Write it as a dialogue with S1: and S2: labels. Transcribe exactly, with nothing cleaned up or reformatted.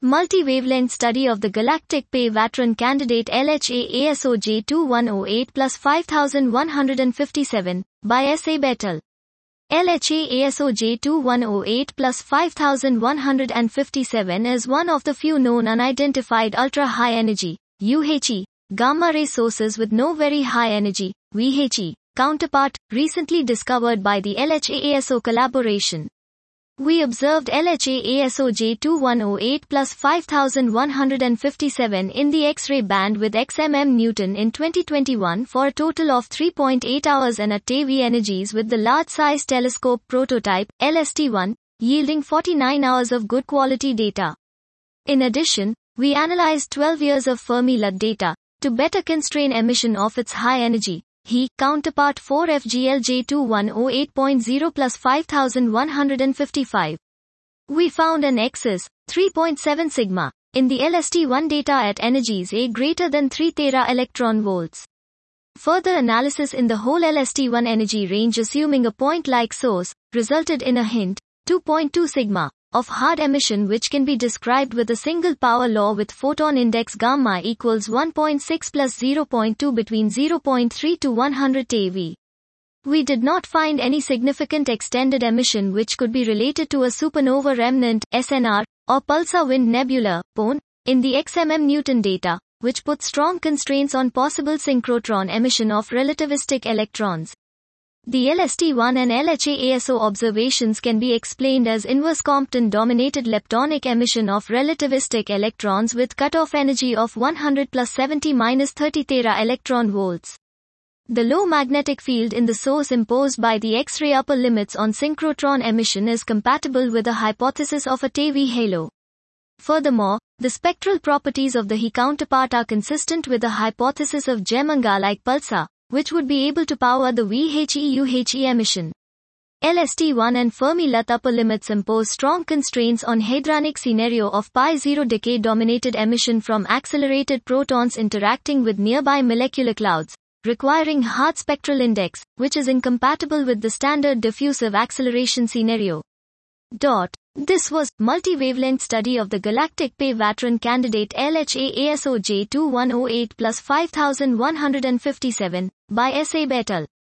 S1: Multi-wavelength study of the galactic P E Vatron candidate L H A A S O J two one zero eight plus five thousand one hundred fifty-seven, by S. Abe et al. L H A A S O J two one zero eight plus five thousand one hundred fifty-seven is one of the few known unidentified ultra-high energy, U H E, gamma-ray sources with no very high energy, V H E, counterpart, recently discovered by the L H A A S O collaboration. We observed L H A A S O J two one zero eight plus five thousand one hundred fifty-seven in the X-ray band with X M M Newton in twenty twenty-one for a total of three point eight hours and at T E V energies with the large-size telescope prototype, L S T one, yielding forty-nine hours of good quality data. In addition, we analyzed twelve years of Fermi-L U T data, to better constrain emission of its high energy, He, counterpart four F G L J two one zero eight point zero plus five thousand one hundred fifty-five. We found an excess, three point seven sigma, in the L S T one data at energies A greater than three tera electron volts. Further analysis in the whole L S T one energy range assuming a point-like source, resulted in a hint, two point two sigma, of hard emission which can be described with a single power law with photon index gamma equals one point six plus zero point two between zero point three to one hundred T E V. We did not find any significant extended emission which could be related to a supernova remnant, S N R, or pulsar wind nebula, P O N, in the X M M Newton data, which put strong constraints on possible synchrotron emission of relativistic electrons. The L S T one and L H A A S O observations can be explained as inverse Compton-dominated leptonic emission of relativistic electrons with cutoff energy of one hundred plus seventy minus thirty tera electron volts. The low magnetic field in the source imposed by the X-ray upper limits on synchrotron emission is compatible with the hypothesis of a T E V halo. Furthermore, the spectral properties of the He counterpart are consistent with the hypothesis of Geminga-like pulsar, which would be able to power the V H E U H E emission. L S T one and Fermi-L U T upper limits impose strong constraints on hadronic scenario of pi zero decay-dominated emission from accelerated protons interacting with nearby molecular clouds, requiring hard spectral index, which is incompatible with the standard diffusive acceleration scenario. Dot. This was multi-wavelength study of the galactic P E Vatron candidate L H A A S O J two one zero eight plus five thousand one hundred fifty-seven, by S. Abe et al.